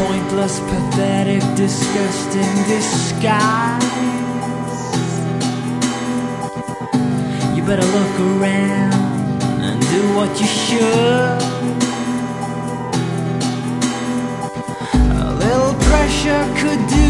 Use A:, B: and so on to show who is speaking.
A: pointless, pathetic, disgusting disguise. You better look around and do what you should. A little pressure could do